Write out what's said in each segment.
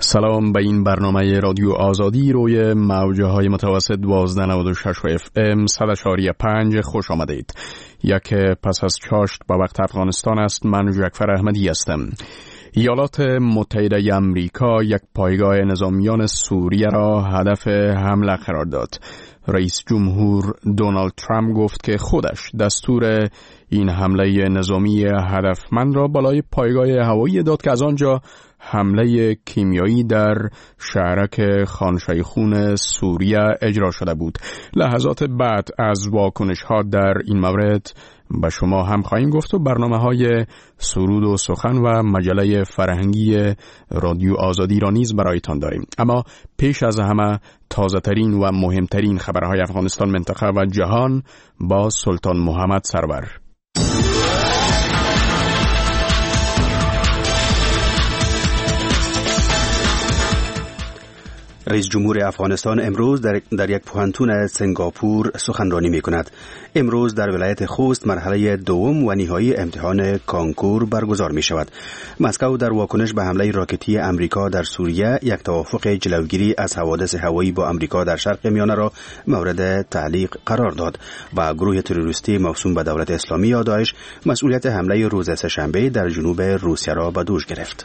سلام به این برنامه رادیو آزادی روی موجه های متوسط 1296 FM 100.5 خوش آمدید. یک پس از چاشت به وقت افغانستان است. من جعفر احمدی هستم. ایالات متحده امریکا یک پایگاه نظامیان سوریه را هدف حمله قرار داد. رئیس جمهور دونالد ترامپ گفت که خودش دستور این حمله نظامی هدفمند را بالای پایگاه هوایی داد که از آنجا حمله کیمیایی در شهرک خان شیخون سوریه اجرا شده بود. لحظات بعد از واکنش‌ها در این مورد به شما هم خواهیم گفت و برنامه‌های سرود و سخن و مجله فرهنگی رادیو آزادی را نیز برایتان داریم. اما پیش از همه تازه‌ترین و مهمترین خبرهای افغانستان، منطقه و جهان با سلطان محمد سرور. رئیس جمهور افغانستان امروز در یک پوهنتون سنگاپور سخنرانی می‌کند. امروز در ولایت خوست مرحله دوم و نهایی امتحان کانکور برگزار می‌شود. مسکو در واکنش به حمله راکتی امریکا در سوریه یک توافق جلوگیری از حوادث هوایی با امریکا در شرق میانه را مورد تعلیق قرار داد و گروه تروریستی موسوم به دولت اسلامی یا داعش مسئولیت حمله روز سه‌شنبه در جنوب روسیه را به دوش گرفت.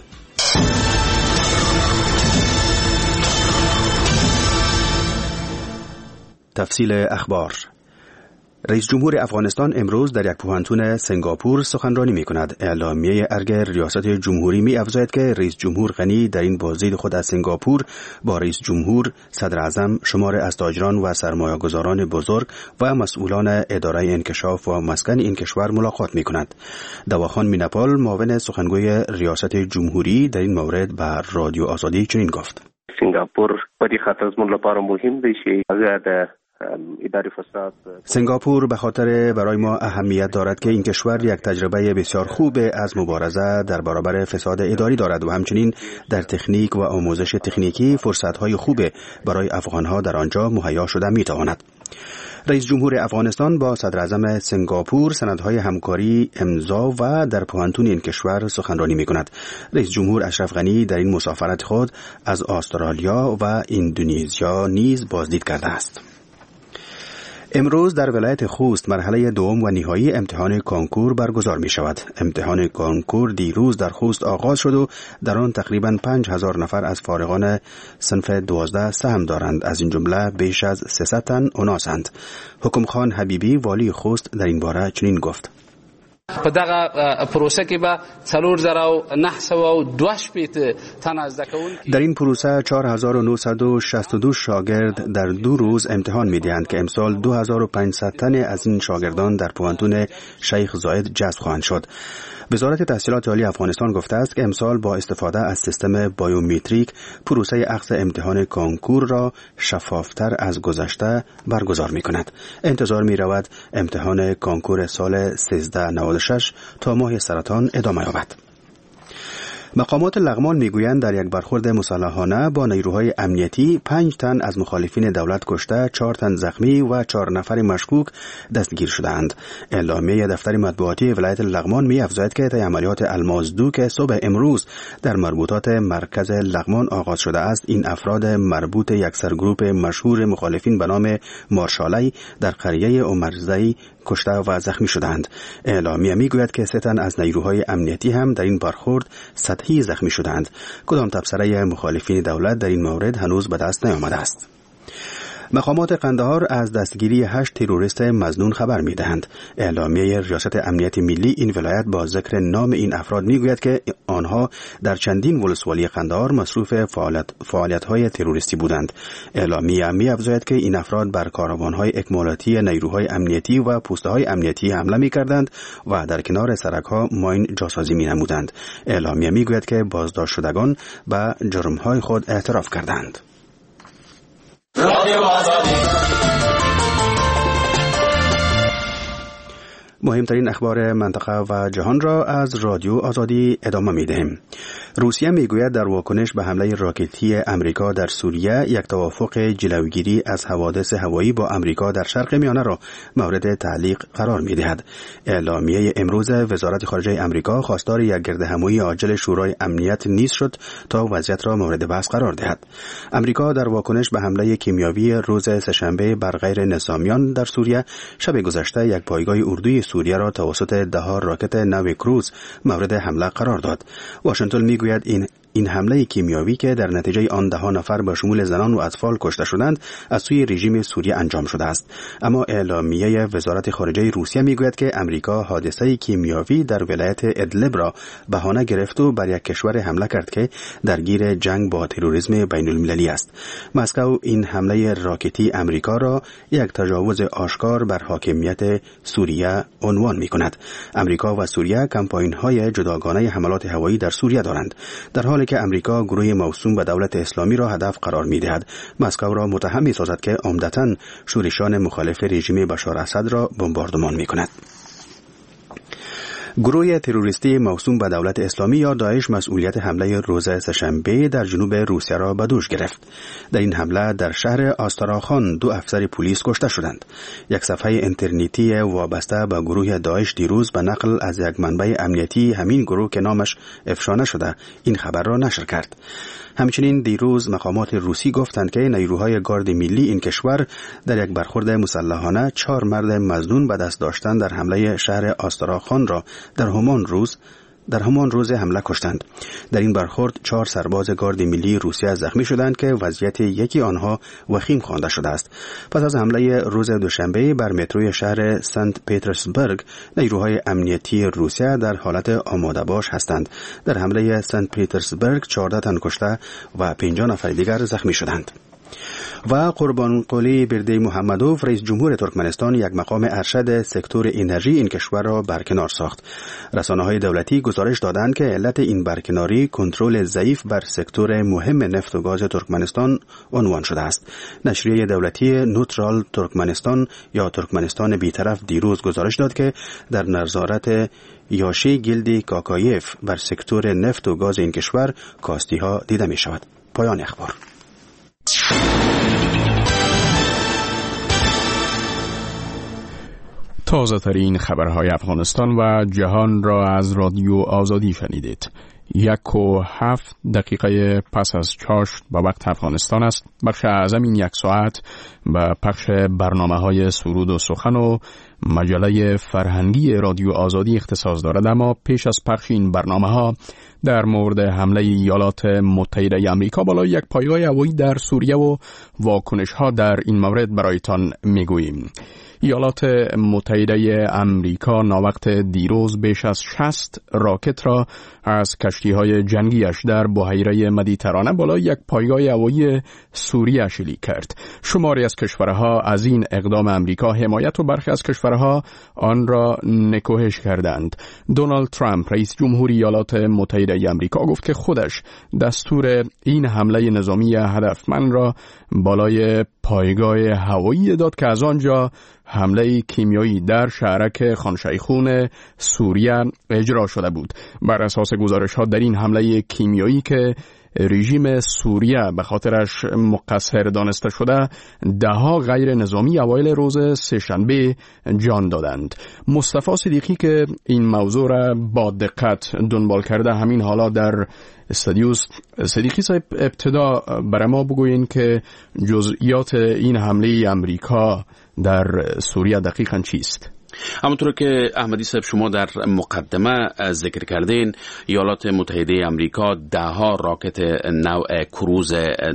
تفصیل اخبار. رئیس جمهور افغانستان امروز در یک پوهنتون سنگاپور سخنرانی می‌کند. اعلامیه ارگ ریاست جمهوری می‌افزاید که رئیس جمهور غنی در این بازدید خود از سنگاپور با رئیس جمهور، صدر اعظم، شمار از تاجران و سرمایه‌گذاران بزرگ و مسئولان اداره انکشاف و مسکن این کشور ملاقات می‌کند. دواخان مینپال معاون سخنگوی ریاست جمهوری در این مورد به رادیو آزادی چنین گفت: سنگاپور په دې خاطر زموږ لپاره مهم دی چې هغه سنگاپور به خاطر برای ما اهمیت دارد که این کشور یک تجربه بسیار خوب از مبارزه در برابر فساد اداری دارد و همچنین در تکنیک و آموزش تکنیکی فرصت‌های خوب برای افغان‌ها در آنجا مهیا شده می‌تواند. رئیس جمهور افغانستان با صدر اعظم سنگاپور سندهای همکاری امضا و در پوهنتون این کشور سخنرانی می‌کند. رئیس جمهور اشرف غنی در این مسافرت خود از استرالیا و اندونزیا نیز بازدید کرده است. امروز در ولایت خوست مرحله دوم و نهایی امتحان کانکور برگزار می شود. امتحان کانکور دیروز در خوست آغاز شد و در آن تقریباً 5000 نفر از فارغان صنف 12 سهم دارند. از این جمله بیش از 300 تن اوناسند. حکم خان حبیبی والی خوست در این باره چنین گفت: په دغه پروسه کې به 4992 تن از دکون در این پروسه 4962 شاگرد در 2 روز امتحان می‌دهند که امسال 2500 تن از این شاگردان در پوهنتون شیخ زاید جذب خواهند شد. وزارت تحصیلات عالی افغانستان گفته است که امسال با استفاده از سیستم بایومتریک پروسه اخذ امتحان کانکور را شفافتر از گذشته برگزار می‌کند. انتظار می‌رود امتحان کانکور سال 1396 تا ماه سرطان ادامه یابد. مقامات لغمان میگویند در یک برخورد مسلحانه با نیروهای امنیتی 5 تن از مخالفین دولت کشته، 4 تن زخمی و 4 نفر مشکوک دستگیر شدند. اعلامیه دفتر مطبوعاتی ولایت لغمان می‌افزاید که طی عملیات الماس 2 که صبح امروز در مربوطات مرکز لغمان آغاز شده است، این افراد مربوط یک سرگروپ مشهور مخالفین به نام مارشالی در قریه عمرزی کشته و زخمی شدند. اعلامیه میگوید که 3 تن از نیروهای امنیتی هم در این برخورد سطحی زخمی شدند. کدام تبصره مخالفین دولت در این مورد هنوز به دست نیامده است. مقامات قندهار از دستگیری 8 تروریست مظنون خبر می‌دهند. اعلامیه ریاست امنیت ملی این ولایت با ذکر نام این افراد می‌گوید که آنها در چندین ولسوالی قندهار مصروف فعالیت‌های تروریستی بودند. اعلامیه می‌افزاید که این افراد بر کاروان‌های اکمالاتی نیروهای امنیتی و پوسته‌های امنیتی حمله می‌کردند و در کنار سرک‌ها ماین جاسازی می‌نمودند. اعلامیه می‌گوید که بازداشت شدگان به جرم‌های خود اعتراف کردند. مهمترین اخبار منطقه و جهان را از رادیو آزادی ادامه می‌دهیم. روسیه میگوید در واکنش به حمله راکتی امریکا در سوریه یک توافق جلوگیری از حوادث هوایی با امریکا در شرق میانه را مورد تعلیق قرار می‌دهد. اعلامیه امروز وزارت خارجه امریکا خواستار یک گردهمایی عاجل شورای امنیت نیز شد تا وضعیت را مورد بحث قرار دهد. امریکا در واکنش به حمله کیمیاوی روز سه‌شنبه بر غیر نظامیان در سوریه شب گذشته یک پایگاه اردوی سوریه را توسط 10 راکت نو کروز مورد حمله قرار داد. واشنگتن میگوید این حمله کیمیاوی که در نتیجه آن 10 نفر به شمول زنان و اطفال کشته شدند از سوی رژیم سوریه انجام شده است. اما اعلامیه وزارت خارجه روسیه میگوید که امریکا حادثه کیمیاوی در ولایت ادلب را بهانه گرفت و بر یک کشور حمله کرد که درگیر جنگ با تروریسم بین المللی است. مسکو این حمله راکتی امریکا را یک تجاوز آشکار بر حاکمیت سوریه عنوان می‌کند. امریکا و سوریه کمپاین‌های جداگانه حملات هوایی در سوریه دارند، در حالی که امریکا گروه موسوم به دولت اسلامی را هدف قرار می‌دهد. مسکو را متهم می‌سازد که عمدتاً شورشان مخالف رژیم بشار اسد را بمباردمان می‌کند. گروه تروریستی موسوم به دولت اسلامی یا داعش مسئولیت حمله روز سه‌شنبه در جنوب روسیه را به دوش گرفت. در این حمله در شهر آستراخان 2 افسر پلیس کشته شدند. یک صفحه اینترنتی وابسته به گروه داعش دیروز به نقل از یک منبع امنیتی همین گروه که نامش افشا نشده این خبر را نشر کرد. همچنین دیروز مقامات روسی گفتند که نیروهای گارد ملی این کشور در یک برخورد مسلحانه 4 مرد مظنون به دست داشتن در حمله شهر آستراخان را در همان روز حمله کشتند. در این برخورد 4 سرباز گارد ملی روسیه زخمی شدند که وضعیت یکی آنها وخیم خوانده شده است. پس از حمله روز دوشنبه بر متروی شهر سنت پترزبورگ، نیروهای امنیتی روسیه در حالت آماده باش هستند. در حمله سنت پترزبورگ 14 تن کشته و 50 نفر دیگر زخمی شدند. و قربانقلی برده محمدوف رئیس جمهور ترکمنستان یک مقام ارشد سکتور انرژی این کشور را برکنار ساخت. رسانه‌های دولتی گزارش دادند که علت این برکناری کنترل ضعیف بر سکتور مهم نفت و گاز ترکمنستان عنوان شده است. نشریه دولتی نوترال ترکمنستان یا ترکمنستان بی‌طرف دیروز گزارش داد که در نظارت یاشی گیلدی کاکایف بر سکتور نفت و گاز این کشور کاستی‌ها دیده می‌شود. پایان اخبار. تازه ترین خبرهای افغانستان و جهان را از رادیو آزادی شنیدید. 1:07 پس از چاشت به وقت افغانستان است. بخش اعظم این 1 ساعت به پخش برنامه‌های سرود و سخن و مجله فرهنگی رادیو آزادی اختصاص دارد، اما پیش از پخش این برنامه‌ها در مورد حمله ایالات متحده آمریکا بالای یک پایگاه هوایی در سوریه و واکنش‌ها در این مورد برایتان میگوییم. ایالات متحده آمریکا ناوقت دیروز بیش از 60 راکت را از کشتی‌های جنگیش در بحیره مدیترانه بالای یک پایگاه هوایی سوریه شلیک کرد. شماری از کشورها از این اقدام آمریکا حمایت و برخی از کشورها آن را نکوهش کردند. دونالد ترامپ رئیس جمهور ایالات متحده آمریکا گفت که خودش دستور این حمله نظامی هدفمند را بالای پایگاه هوایی داد که از آنجا حمله کیمیایی در شهرک خانشیخون سوریه اجرا شده بود. بر اساس گزارش‌ها در این حمله کیمیایی که رژیم سوریه به خاطرش مقصر دانسته شده 10 غیر نظامی اوایل روز سه‌شنبه جان دادند. مصطفی صدیقی که این موضوع را با دقت دنبال کرده همین حالا در استودیوست. صدیقی صاحب، ابتدا برای ما بگوین که جزئیات این حمله امریکا در سوریه دقیقاً چیست؟ همونطور که احمدی صاحب شما در مقدمه ذکر کردین، ایالات متحده آمریکا 10 راکت نوع کروز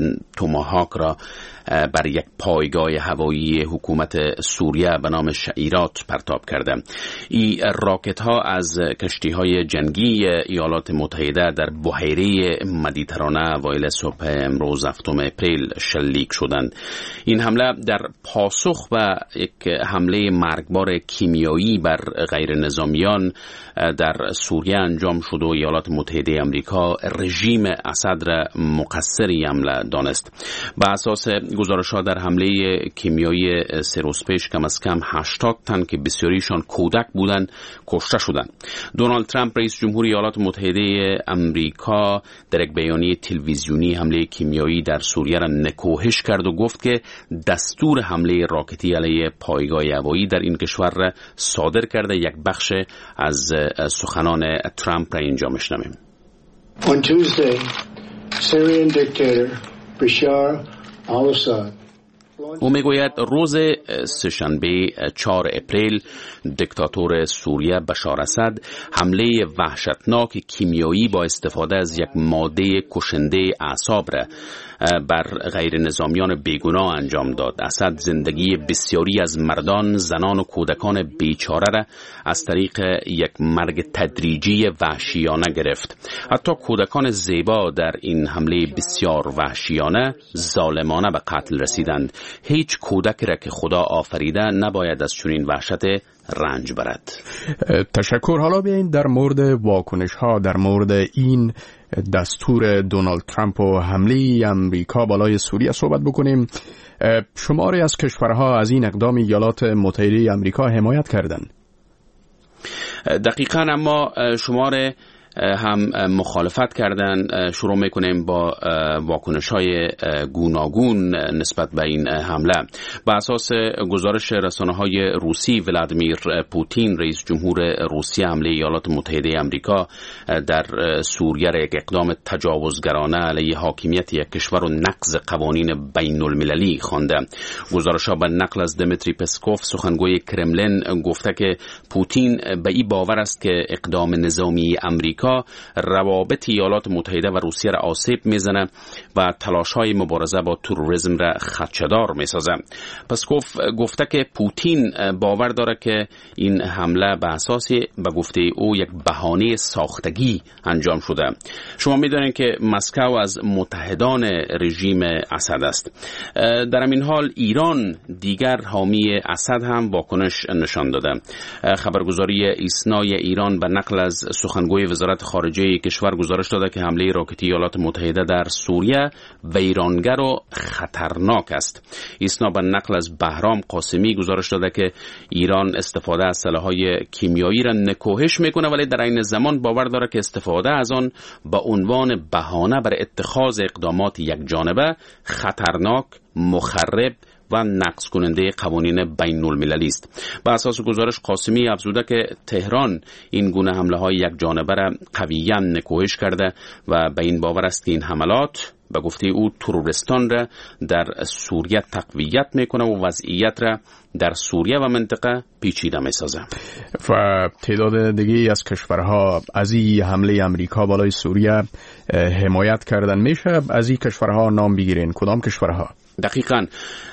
توماهاک را بر یک پایگاه هوایی حکومت سوریه به نام شعیرات پرتاب کرده. این راکت ها از کشتی های جنگی ایالات متحده در بحیره مدیترانه اوایل صبح امروز 7 اپریل شلیک شدند. این حمله در پاسخ به یک حمله مرگبار کیمیایی بر غیر نظامیان در سوریه انجام شد و ایالات متحده آمریکا رژیم اسد را مقصر حمله دانست. به اساس گزارش‌ها در حمله کیمیایی 3 روز پیش کم از کم 80 تن که بسیاریشان کودک بودند کشته شدند. دونالد ترامپ رئیس جمهور ایالات متحده آمریکا در یک بیانیه تلویزیونی حمله کیمیایی در سوریه را نکوهش کرد و گفت که دستور حمله راکتی علیه پایگاه هوایی در این کشور را صادر کرده. یک بخش از سخنان ترامپ را اینجا میشنویم. On Tuesday, Syrian dictator Bashar al-Assad. او میگوید روز سه‌شنبه 4 اپریل دیکتاتور سوریه بشار اسد حمله وحشتناک کیمیایی با استفاده از یک ماده کشنده اعصاب را بر غیر نظامیان بیگناه انجام داد. اسد زندگی بسیاری از مردان، زنان و کودکان بیچاره را از طریق یک مرگ تدریجی وحشیانه گرفت. حتی کودکان زیبا در این حمله بسیار وحشیانه ظالمانه به قتل رسیدند. هیچ کودکی را که خدا آفریده نباید از چنین وحشت رنج برد. تشکر. حالا بیایید در مورد واکنش ها در مورد این دستور دونالد ترامپ و حمله امریکا بالای سوریه صحبت بکنیم. شماری از کشورها از این اقدام ایالات متحده آمریکا حمایت کردند. دقیقاً، اما شمار هم مخالفت کردن. شروع میکنیم با واکنش‌های گوناگون نسبت به این حمله. بر اساس گزارش رسانه‌های روسی، ولادیمیر پوتین رئیس جمهور روسیه حمله ایالات متحده آمریکا در سوریه را یک اقدام تجاوزگرانه علیه حاکمیت یک کشور و نقض قوانین بین المللی خوانده. گزارش‌ها به نقل از دمیتری پسکوف سخنگوی کرملین گفته که پوتین به این باور است که اقدام نظامی آمریکا روابط ایالات متحده و روسیه را آسیب میزنه و تلاش‌های مبارزه با تروریسم را خدشه‌دار میسازه. پسکوف گفته که پوتین باور داره که این حمله به اساس به گفته او یک بهانه ساختگی انجام شده. شما میدونید که مسکو از متحدان رژیم اسد است. در همین حال ایران دیگر حامی اسد هم واکنش نشان داده. خبرگزاری ایسنای ایران به نقل از سخنگوی وزارت خارجه کشور گزارش داده که حمله راکتی ایالات متحده در سوریه ویرانگر و خطرناک است. ایسنا به نقل از بهرام قاسمی گزارش داده که ایران استفاده از سلاح‌های کیمیایی را نکوهش میکنه، ولی در این زمان باور داره که استفاده از آن به عنوان بهانه برای اتخاذ اقدامات یک جانبه خطرناک، مخرب و نقض کننده قوانین بین المللی است. به اساس گزارش قاسمی افزوده که تهران این گونه حمله های یک جانبه را قویاً نکوهش کرده و به این باور است که این حملات به گفته او تروریستان را در سوریه تقویت میکنه و وضعیت را در سوریه و منطقه پیچیده میسازه. و تعداد دیگه از کشورها از این حمله امریکا بالای سوریه حمایت کردن. میشه از این کشورها نام بگیرین؟ کدام کشورها؟ دقیقاً.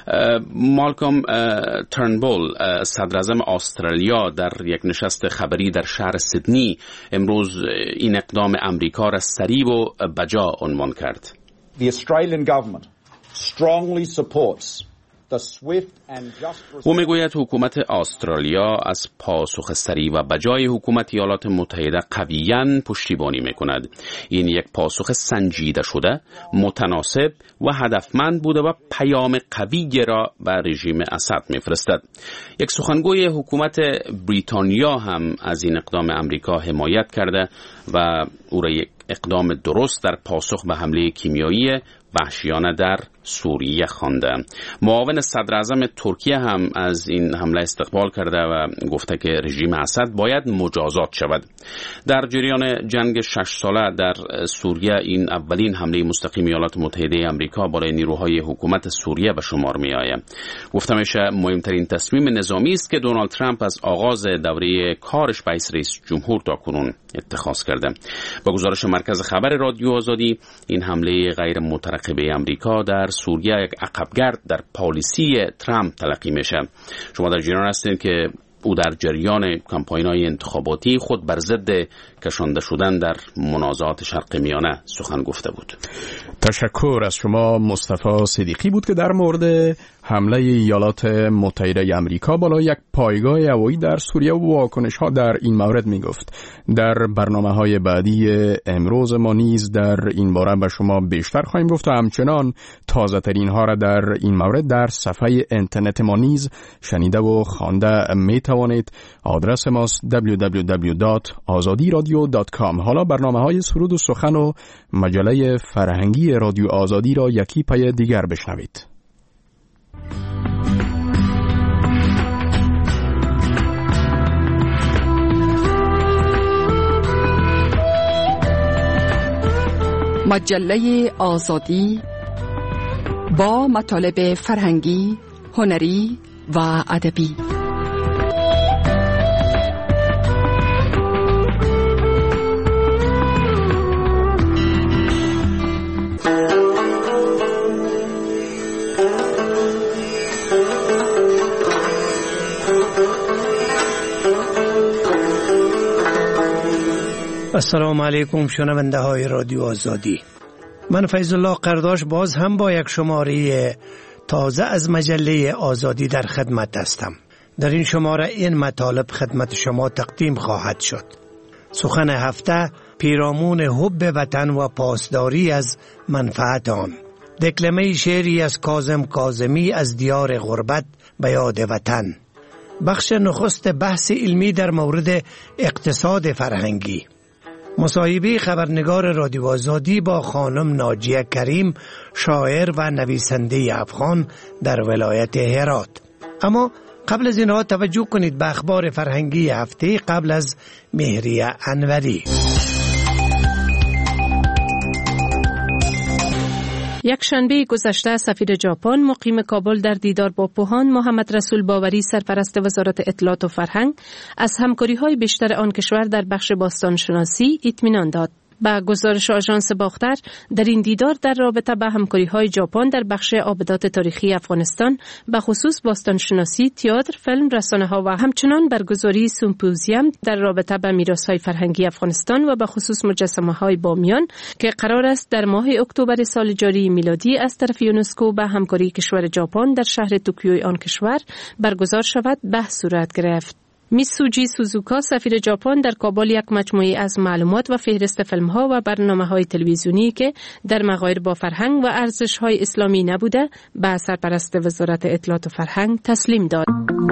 مالکوم ترنبول صدراعظم استرالیا در یک نشست خبری در شهر سیدنی امروز این اقدام امریکا را سریع و بجا عنوان کرد. The Australian government strongly supports the swift and just. او میگوید حکومت استرالیا از پاسخ سریع و بجای حکومت ایالات متحده قویاً پشتیبانی میکند. این یک پاسخ سنجیده شده، متناسب و هدفمند بوده و پیام قوی را به رژیم اسد میفرستد. یک سخنگوی حکومت بریتانیا هم از این اقدام امریکا حمایت کرده و او را یک اقدام درست در پاسخ به حمله کیمیایی وحشیانه در سوریه خوانده. معاون صدر اعظم ترکیه هم از این حمله استقبال کرده و گفته که رژیم اسد باید مجازات شود. در جریان جنگ 6 ساله در سوریه این اولین حمله مستقیم ایالات متحده آمریکا بالای نیروهای حکومت سوریه به شمار می آید. گفته میشه مهمترین تصمیم نظامی است که دونالد ترامپ از آغاز دوره کارش به رئیس جمهور تا کنون اتخاذ کرده. با گزارش مرکز خبر رادیو آزادی، این حمله غیر مترقبه آمریکا در سوریه یک عقبگرد در پالیسی ترامپ تلقی میشه. شما در جریان هستید که او در جریان کمپاین‌های انتخاباتی خود بر ضد کشانده شدن در منازعات شرق میانه سخن گفته بود. تشکر از شما. مصطفی صدیقی بود که در مورد حمله ایالات متحده آمریکا بالای یک پایگاه هوایی در سوریه و واکنش‌ها در این مورد میگفت. در برنامه‌های بعدی امروز ما نیز در این باره به شما بیشتر خواهیم گفت و همچنان تازه‌ترین ها را در این مورد در صفحه اینترنت ما نیز شنیده و خوانده میتوانید. آدرس ماست www.azadiradio.com. حالا برنامه‌های سرود و سخن و مجله فرهنگی رادیو آزادی را یکی پای دیگر بشنوید. مجله آزادی با مطالب فرهنگی، هنری و ادبی. السلام علیکم شنونده های رادیو آزادی. من فیض الله قرداش باز هم با یک شماره تازه از مجله آزادی در خدمت هستم. در این شماره این مطالب خدمت شما تقدیم خواهد شد. سخن هفته پیرامون حب وطن و پاسداری از منفعت آن. دکلمه شعری از کاظم کاظمی از دیار غربت به یاد وطن. بخش نخست بحث علمی در مورد اقتصاد فرهنگی. مصاحبه خبرنگار رادیو آزادی با خانم ناجیه کریم، شاعر و نویسنده افغان در ولایت هرات. اما قبل از اینها توجه کنید به اخبار فرهنگی هفته قبل از مهریه انوری. یک شنبه گذشته سفیر ژاپن مقیم کابل در دیدار با پوهان محمد رسول باوری سرپرست وزارت اطلاعات و فرهنگ از همکاری‌های بیشتر آن کشور در بخش باستانشناسی اطمینان داد. با گزارش آژانس باختر در این دیدار در رابطه با همکاری‌های ژاپن در بخش آبدات تاریخی افغانستان به خصوص باستانشناسی، تئاتر، فیلم، رسانه‌ها و همچنان برگزاری سمپوزیوم در رابطه با میراث‌های فرهنگی افغانستان و به خصوص مجسمه‌های بامیان که قرار است در ماه اکتبر سال جاری میلادی از طرف یونسکو با همکاری کشور ژاپن در شهر توکیو آن کشور برگزار شود بحث صورت گرفت. میسوجی سوزوکا سفیر ژاپن در کابل یک مجموعه از معلومات و فهرست فیلم‌ها و برنامه‌های تلویزیونی که در مغایر با فرهنگ و ارزش‌های اسلامی نبوده به سرپرست وزارت اطلاعات و فرهنگ تسلیم داد.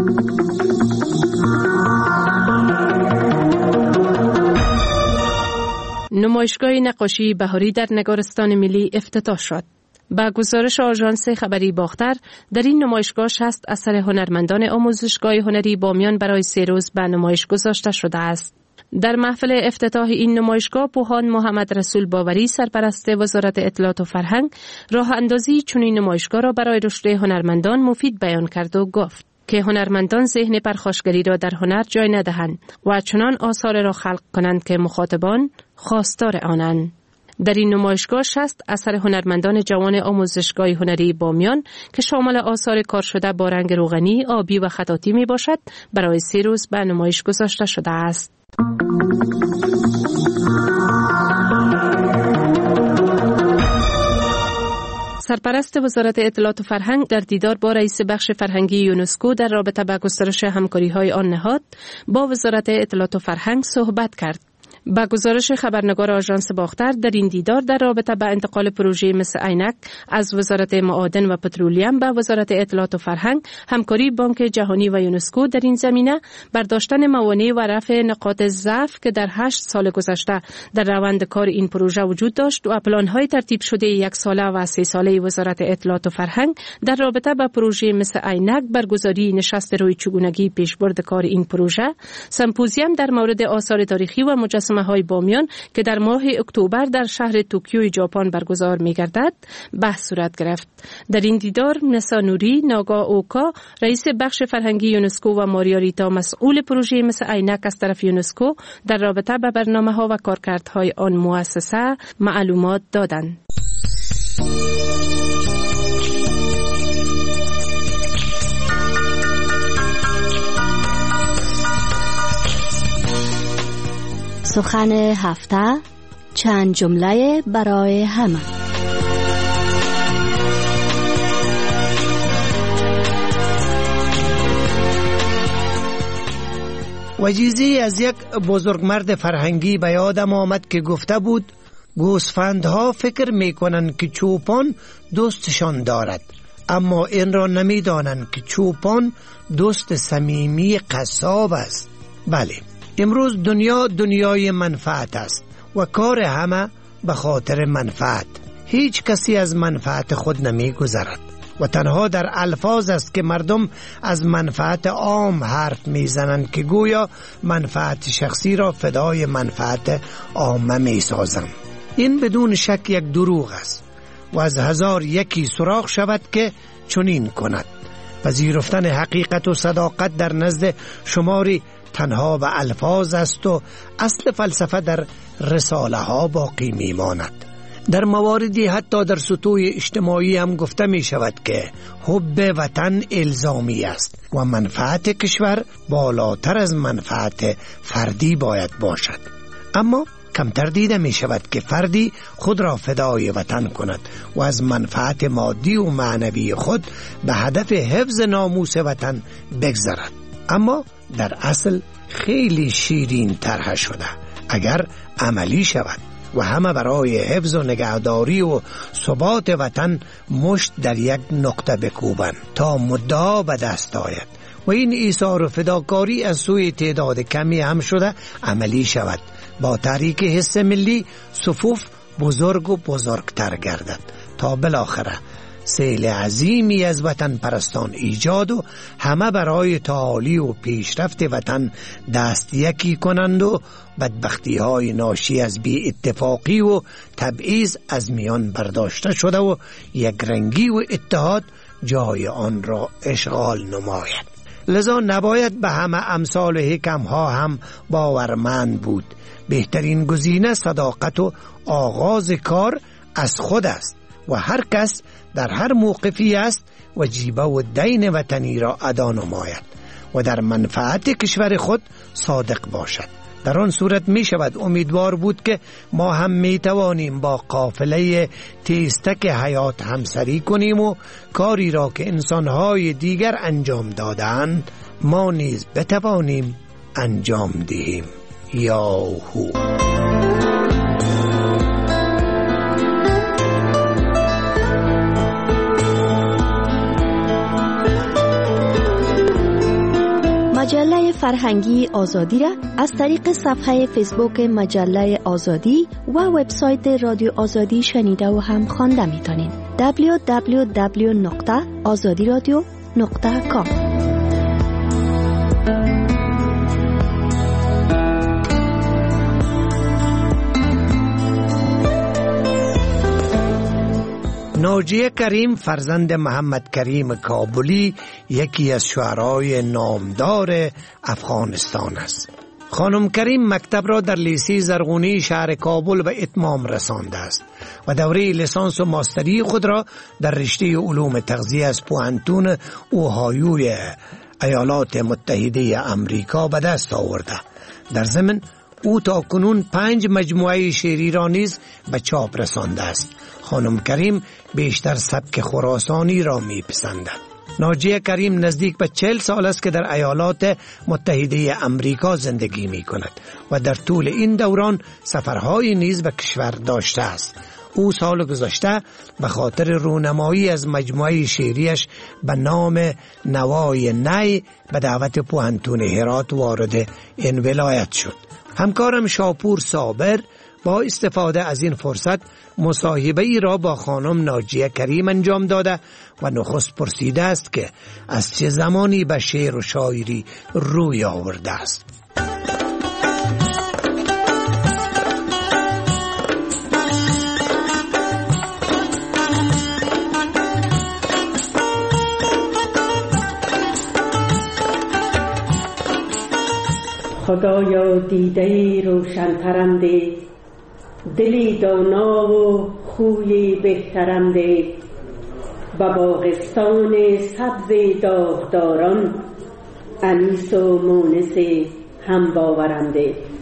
نمایشگاه نقاشی بهاری در نگارستان ملی افتتاح شد. با گزارش آژانس خبری باختر در این نمایشگاه 60 اثر هنرمندان آموزشگاه هنری بامیان برای 3 روز به نمایش گذاشته شده است. در محفل افتتاح این نمایشگاه پوهان محمد رسول باوری سرپرست وزارت اطلاعات و فرهنگ راه اندازی چنین نمایشگاه را برای رشد هنرمندان مفید بیان کرد و گفت که هنرمندان ذهن پرخاشگری را در هنر جای ندهند و چنان آثار را خلق کنند که مخاطبان خواستار آنند. در این نمایشگاه 60 اثر هنرمندان جوان آموزشگاه هنری بامیان که شامل آثار کار شده با رنگ روغنی، آبی و خطاطی می باشد برای 3 روز به نمایش گذاشته شده است. سرپرست وزارت اطلاعات و فرهنگ در دیدار با رئیس بخش فرهنگی یونسکو در رابطه با گسترش همکاری‌های آن نهاد با وزارت اطلاعات و فرهنگ صحبت کرد. با گزارش خبرنگار آژانس باختر در این دیدار در رابطه با انتقال پروژه مثل عینک از وزارت معادن و پترولیم به وزارت اطلاعات و فرهنگ، همکاری بانک جهانی و یونسکو در این زمینه، برداشتن موانع و رفع نقاط ضعف که در 8 سال گذشته در روند کار این پروژه وجود داشت و پلان‌های ترتیب شده 1 ساله و 3 ساله وزارت اطلاعات و فرهنگ در رابطه با پروژه مثل عینک، برگزاری نشست روی چگونگی پیشبرد کار این پروژه، سمپوزیوم در مورد آثار تاریخی و مجسمه‌های بامیان که در ماه اکتبر در شهر توکیو ژاپن برگزار می‌گردد بحث صورت گرفت. در این دیدار نسا نوری، ناگا اوکا رئیس بخش فرهنگی یونسکو و ماریا ریتا مسئول پروژه مثل عینک از طرف یونسکو در رابطه با برنامه‌ها و کارکردهای آن مؤسسه معلومات دادند. سخن هفته، چند جمله برای همه. وجیزی از یک بزرگمرد فرهنگی به یادم آمد که گفته بود گوسفندها فکر میکنند که چوپان دوستشان دارد، اما این را نمیدانند که چوپان دوست صمیمی قصاب است. بله، امروز دنیای منفعت است و کار همه به خاطر منفعت. هیچ کسی از منفعت خود نمی گذرد و تنها در الفاظ است که مردم از منفعت عام حرف می زنند که گویا منفعت شخصی را فدای منفعت عامه می سازند. این بدون شک یک دروغ است و از هزار یکی سراغ شود که چنین کند. پذیرفتن حقیقت و صداقت در نزد شماری تنها به الفاظ است و اصل فلسفه در رساله ها باقی می ماند. در مواردی حتی در سطوح اجتماعی هم گفته می شود که حب وطن الزامی است و منفعت کشور بالاتر از منفعت فردی باید باشد. اما کمتر دیده می شود که فردی خود را فدای وطن کند و از منفعت مادی و معنوی خود به هدف حفظ ناموس وطن بگذرد. اما در اصل خیلی شیرین طرح شده اگر عملی شود و همه برای حفظ و نگهداری و ثبات وطن مشت در یک نقطه بکوبند تا مدعا به دست آید و این ایثار و فداکاری از سوی تعداد کمی هم شده عملی شود. با تحریک حس ملی صفوف بزرگ و بزرگتر گردد تا بالاخره سیل عظیمی از وطن پرستان ایجاد و همه برای تعالی و پیشرفت وطن دست یکی کنند و بدبختی های ناشی از بی اتفاقی و تبعیض از میان برداشته شده و یک رنگی و اتحاد جای آن را اشغال نماید. لذا نباید به همه امثال حکم ها هم باورمند بود. بهترین گزینه صداقت و آغاز کار از خود است و هر کس در هر موقفی است وجیبه و دین وطنی را ادا نماید و در منفعت کشور خود صادق باشد. در آن صورت می شود امیدوار بود که ما هم می توانیم با قافله تیزتک حیات همسری کنیم و کاری را که انسانهای دیگر انجام دادند ما نیز بتوانیم انجام دهیم. یاهو. مجله فرهنگی آزادی را از طریق صفحه فیسبوک مجله آزادی و وبسایت رادیو آزادی شنیده و هم خوانده می‌تونید. www.azadiradio.com. ناجیه کریم فرزند محمد کریم کابلی یکی از شاعرای نامدار افغانستان است. خانم کریم مکتب را در لیسه زرغونی شهر کابل به اتمام رسانده است و دوره لیسانس و ماستری خود را در رشته علوم تغذیه از پوهنتون اوهایوی ایالات متحده آمریکا به دست آورده. در ضمن او تا کنون 5 مجموعه شعری را نیز به چاپ رسانده است. خانم کریم بیشتر سبک خراسانی را میپسندد. ناجیه کریم نزدیک به 40 سال است که در ایالات متحده آمریکا زندگی می کند و در طول این دوران سفرهای نیز به کشور داشته است. او سال گذشته به خاطر رونمایی از مجموعه شعریش به نام نوای نی به دعوت پوهنتون هرات وارد این ولایت شد. همکارم شاپور صابر با استفاده از این فرصت مصاحبه‌ای را با خانم ناجیه کریم انجام داده و نخست پرسیده است که از چه زمانی به شعر و شاعری روی آورده است. خدایا دیده روشن‌ترم ده، دلی دانا و خوی بهترم ده، به باغستان سبز داغداران انیس و مونس هم باورم ده.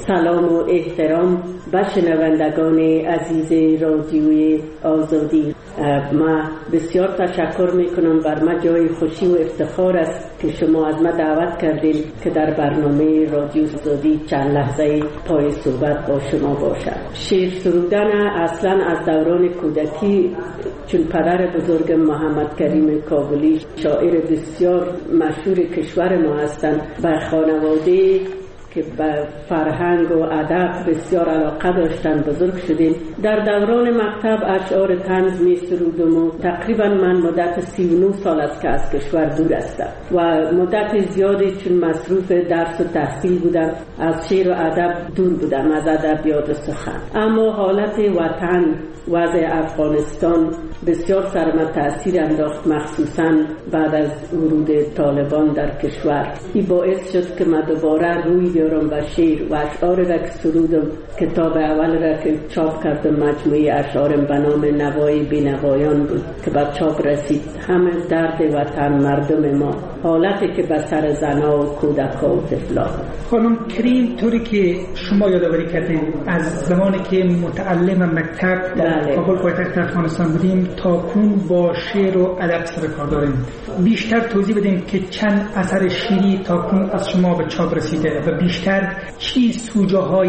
سلام و احترام به شنوندگان عزیز رادیوی آزادی. من بسیار تشکر میکنم. بر من جای خوشی و افتخار است که شما از من دعوت کردین که در برنامه رادیو آزادی چند لحظه پای صحبت با شما باشم. شعر سرودن اصلا از دوران کودکی، چون پدر بزرگ محمد کریم کابلی شاعر بسیار مشهور کشور ما هستند، بر خانواده که به فرهنگ و ادب بسیار علاقه داشتن بزرگ شدیم. در دوران مکتب اشعار طنز می سرودم و تقریبا من مدت 39 سال است که از کشور دور هستم و مدت زیادی چون مصروف درس و تحصیل بودم از شعر و ادب دور بودم، از ادبیات و سخن. اما حالت وطن، وضع افغانستان بسیار سر من تأثیر انداخت، مخصوصا بعد از ورود طالبان در کشور. این باعث شد که من دوباره روی بیارم و شعر و اشعار را که سرودم، کتاب اول را که چاپ کردم مجموعه اشعارم به نام نوای بینوایان بود که به چاپ رسید. همه درد وطن، مردم ما، حالتی که به سر زنا و کودکا و طفلان. خانم کریم، طوری که شما یادآوری کردین از زمانی که متعلم مکتب در کابل پایتخت افغانستان بودیم تا کنون با شعر و ادب سر کار داریم، بیشتر توضیح بدین که چند اثر شعری تا کنون از شما به چاپ رسیده و بیشتر چی سوژه های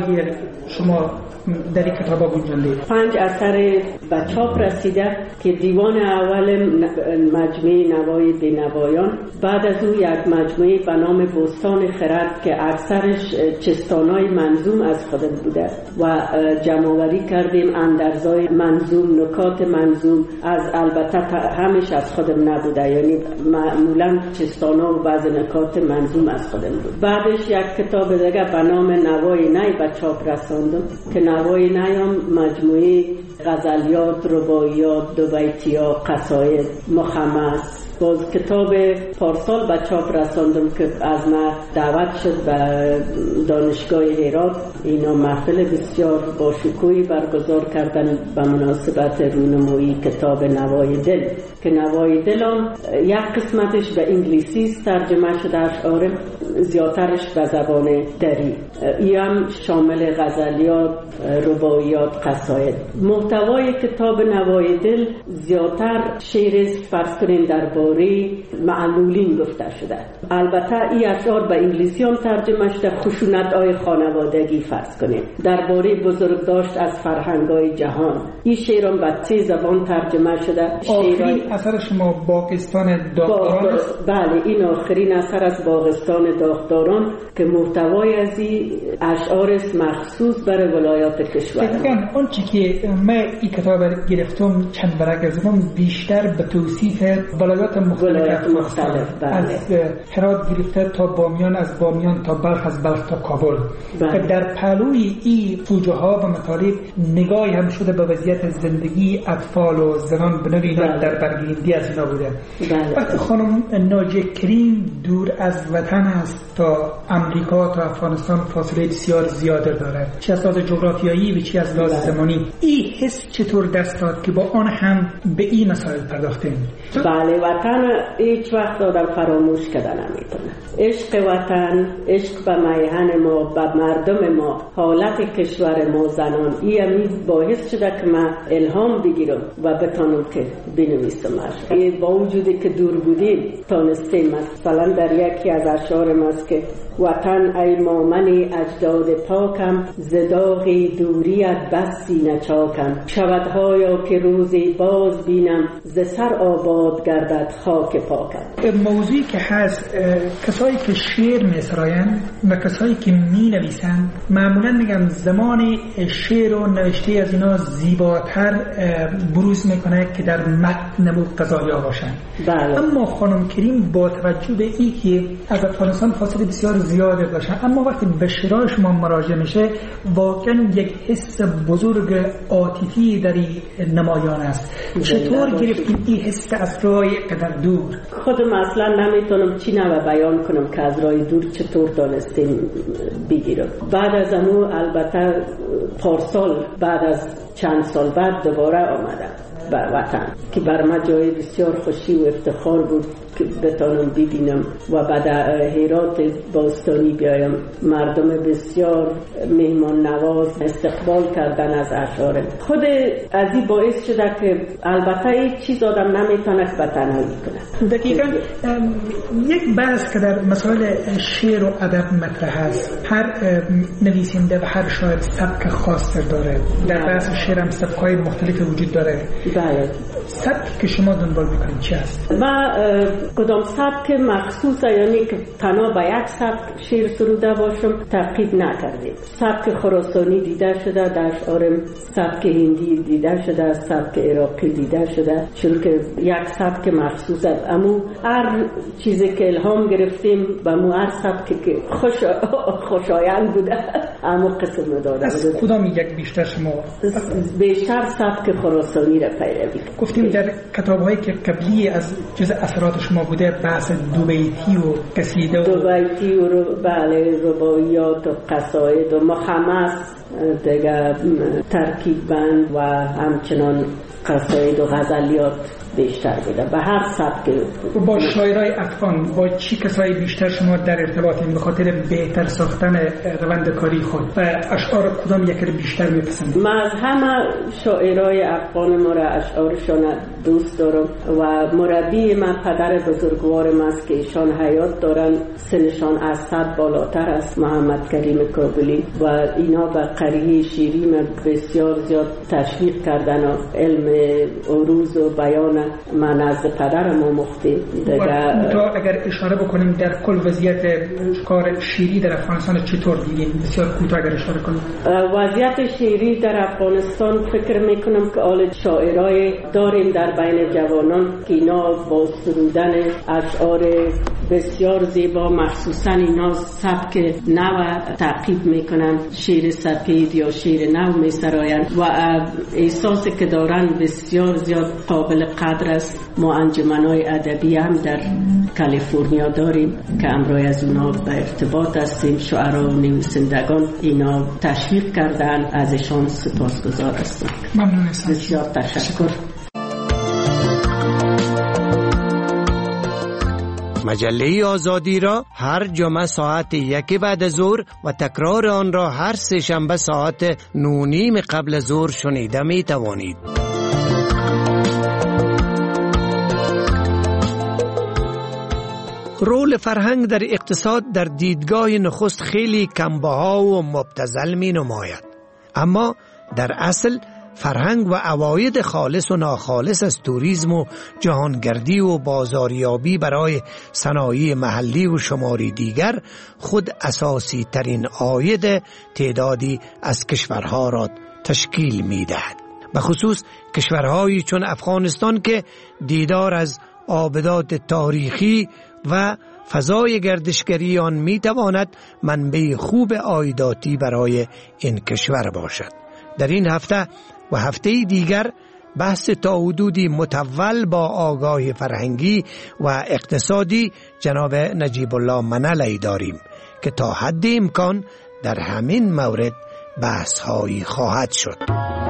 شما در این کتاب گنجانده؟ 5 اثر به چاپ رسیده که دیوان اول مجموعه نوای بینوایان، بعد از او یک مجموعه به نام بستان خرد که اکثرش چستانای منظوم از خودم بوده و جمع‌آوری کردیم اندرزای منظوم، نکات منظوم، از البته همش از خودم نبوده، یعنی معمولا چستانا و بعض نکات منظوم از خودم بود. بعدش یک کتاب دیگه به نام نوای نی به چاپ رساندم که نوای نیام مجموعه غزلیات، رباعیات، دوبیتیا، قصاید، مخمس. باز کتاب پارسال به چاپ رساندم که از من دعوت شد به دانشگاه هرات. اینا محفل بسیار با شکوهی برگزار کردن به مناسبت رونمایی کتاب نوای دل که نوای دلم یک قسمتش به انگلیسی است ترجمه شده اشعار، زیادترش به زبان دری. این هم شامل غزلیات، رباعیات، قصاید. محتوای کتاب نوای دل زیادتر شعر فرض کنیم درباره معلولین گفته شده. البته این اشعار به انگلیسی هم ترجمه شده، خشونت‌های خانوادگی فرض کنیم، درباره بزرگداشت از فرهنگ‌های جهان. این شعر هم به 3 زبان ترجمه شده. آخرین اثر شما باغستان داغداران است؟ بله، این آخرین اثر از باغستان داغداران که محتوای از این اشعار است مخصوص برای ولایات کشور. دقیقاً آنچه که من این کتاب گرفتم چند ورق زدم بیشتر به توصیف ولایات مختلف از هرات گرفته تا بامیان، از بامیان تا بلخ، از بلخ تا کابل. و در پهلوی این سوژه ها و مطالب نگاهی هم شده به وضعیت زندگی اطفال و زنان به نوعی در برگیرنده از اینا بوده. وقتی خانم ناجیه کریم دور از وطن است تا امریکا تا افغانستان فاصله بسیار زیاده داره، چه از لحاظ جغرافیایی و چه از لحاظ زمانی، این حس چطور دست داد که با آن هم به این مسائل پرداختیم؟ بله، وطن هیچ وقت آدم فراموش کردن نمیتونه. عشق وطن، عشق به میهن ما، به مردم ما، حالت کشور ما زنان، این همی باعث شده که من الهام بگیرم و بتانم که بنویسمش. با وجودی که دور بودیم تانستیم. مثلا در یکی از اشعارم است که وطن ای مامن اجداد پاکم، زداغی دوریت بسی نچاکم، شودهایا که روزی باز بینم، ز سر آباد گردد خاک پاکم. موضوعی که هست کسایی که شعر میسراین و کسایی که می نویسن معمولا میگم زمان شعر و نوشته از اینا زیباتر بروز میکنه که در متن و قضایا باشن. بله. اما خانم کریم با توجه به این که از افغانستان فاصله بسیار زیاده باشن، اما وقتی به شعرهای شما مراجعه میشه واقعا یک حس بزرگ عاطفی در این نمایان است. چطور گرفتین این حس از راه قدر دور؟ خودم اصلا نمیتونم چی نوع بیان کنم که از راه دور چطور دانستیم بگیرم. بعد از اونو البته پارسال بعد از چند سال بعد دوباره آمدم به وطن که بر من جای بسیار خوشی و افتخار بود که بتانم ببینم و بعد هرات باستانی بیایم. مردم بسیار مهمان نواز استقبال کردن از اشعار خود. از این باعث شده که البته هیچ چیز آدم نمیتونه به تنهایی کنه. دقیقاً یک بحث که در مسائل شعر و ادب مطرح است. هر نویسنده و هر شاعر سبک خاص داره. در بحث شعر هم سبک‌های مختلف وجود داره. بله. سبکی که شما دنبال می‌کنید چی است؟ ما کدام سبک مخصوصه، یعنی که تنها به یک سبک شعر سروده باشم تعقیب نکردیم. سبک خراسانی دیده شده در اشعارم، سبک هندی دیده شده، سبک عراقی دیده شده، چون که یک سبک مخصوصه. اما هر چیزی که الهام گرفتیم به مو هر سبکی که خوشایند بوده اما قسم داده. از کدام یک بیشتر شما؟ بیشتر سبک خراسانی را پیروی. گفتیم در کتاب‌هایی که قبلی از جز اثرات شما بوده بحث دوبیتی و قصیده و دوبیتی و بله رباعیات و قصاید و مخمس دیگه ترکیب بند و همچنان قصاید و غزلیات بیشتر بوده. به هر سبک. با شاعرای افغان با چی کسایی بیشتر شما در ارتباطین به خاطر بهتر ساختن روند کاری خود و اشعار کدام یک رو بیشتر میپسندید؟ من از همه شاعرای افغان ما را اشعارشان دوست دارم و مربی من پدر بزرگوارم است که ایشان حیات دارن، سنشان از 100 بالاتر است، محمد کریم کابلی، و اینا به قریه شیری من بسیار زیاد تشویق کردن و علم عروض و بیان من از پدرم آموختیم. تا اگر اشاره بکنیم در کل وضعیت کار شیری در افغانستان چطور دیدیم؟ بسیار کوتاه اگر اشاره کنیم. وضعیت شیری در افغانستان فکر میکنم که آل شاعرای داریم در بین جوانان که اینا با سرودن اشعار بسیار زیبا، مخصوصا اینا سبک نو تعقیب میکنن، شعر سفید یا شعر نو میسراین و احساسی که دارن بسیار زیاد قابل قدر است. ما انجمن‌های ادبی هم در کالیفرنیا داریم که امروز از اونا به ارتباط هستیم. شاعران و نویسندگان اینا تشویق کردن، ازشان سپاسگزار هستم. ممنون. بسیار تشکر. مجله آزادی را هر جمعه ساعت 1 بعد از ظهر و تکرار آن را هر سه شنبه ساعت 9:30 قبل از ظهر شنیده می توانید. رول فرهنگ در اقتصاد در دیدگاه نخست خیلی کمبها و مبتذل می نماید، اما در اصل فرهنگ و عواید خالص و ناخالص از توریسم و جهانگردی و بازاریابی برای صنایع محلی و شماری دیگر خود اساسی ترین عاید تعدادی از کشورها را تشکیل می دهد. به خصوص کشورهایی چون افغانستان که دیدار از آبدات تاریخی و فضای گردشگری آن می تواند منبع خوب عایداتی برای این کشور باشد. در این هفته و هفته دیگر بحث تا حدودی متول با آگاهی فرهنگی و اقتصادی جناب نجیب الله منلی داریم که تا حد امکان در همین مورد بحث هایی خواهد شد.